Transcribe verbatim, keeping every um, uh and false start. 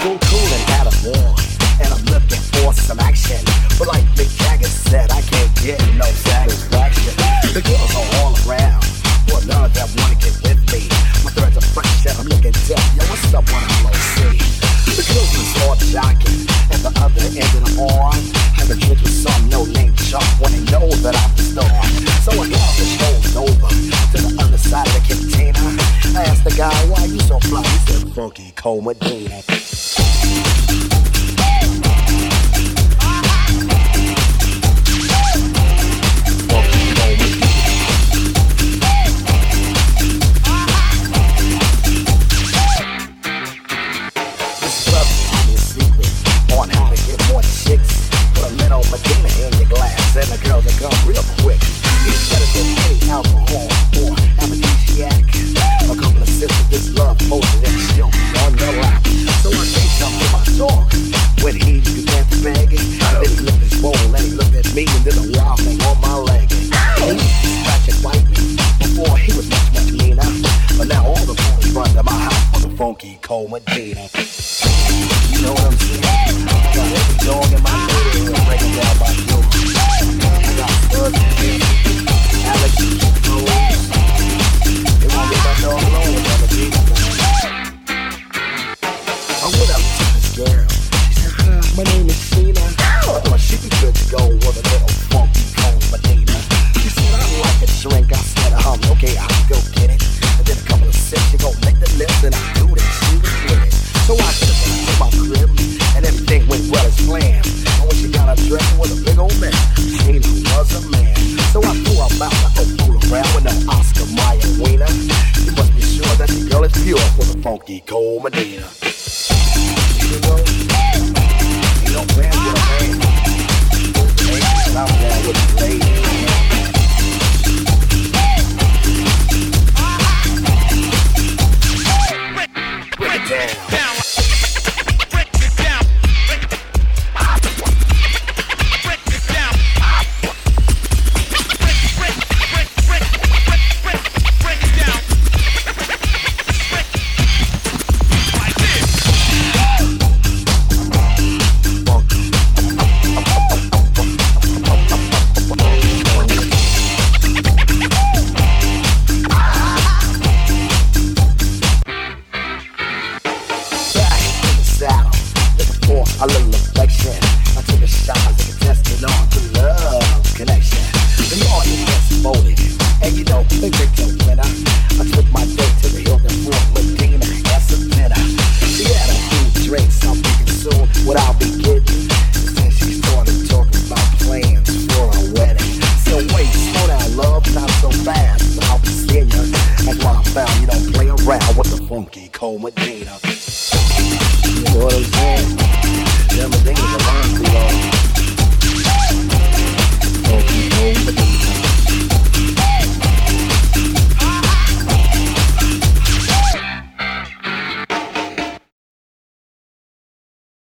cool, cool and out of war. And I'm looking for some action. But like Mick Jagger said, I can't get no satisfaction. The girls are all around. Well, none of them wanna get with me. My threads are fresh and I'm looking deaf. Yo, what's up when I'm low C? The girls are all jockey. And the other end of the arm. Have a drink with some no-name chump when they know that I'm the star. So I got the show's over to the other side of the container. I asked the guy, why you so fly? He said, Funky Cold Medina. In your glass, and the girls are come real quick. It's better than any alcohol or aphrodisiac. A couple of sips of this love potion and she'll be on your lap. So I say something to my talk. When he began to beg it, then he licked his bowl and he looked at me and did a wild thing on my leg. He used to scratch and bite me. Before he was much, much meaner. But now all the boys run to my house for the Funky Cold Medina. You know what I'm saying? I got every dog in my neighborhood breaking down my door. I got Bud, Alex, Rose. They won't leave my dog alone with other people. I went up to this girl. She said, hi, my name is Sheena. I thought she'd be good to go with a little Funky Cold Medina. She said, I'd like a drink. I said, um, okay, I'll go get it. And then a couple of sips, she gon' lick the lips and I'll do this. She was with it. So I took her to my crib, and everything went well as planned. And when she got her dress, it was a big old mess. Sheena was a man. So I threw her out like a fool around with no Oscar Mayer wiener. You must be sure that the girl is pure for the Funky Cold Medina. You know, you don't plan with a man. And I'm down with the lady. Break it down. A little affection. I took a shot as a contestant on to love connection. The audience voted, and you know they picked a winner. I took my date to the Hilton Fort Medina and some dinner. She had a few drinks, I'm thinking soon what I'll be getting. Then she started talking about plans for a wedding. So wait, slow down, love, not so fast. I'll be seeing you. That's why I found you don't play around with the Funky Cold Medina.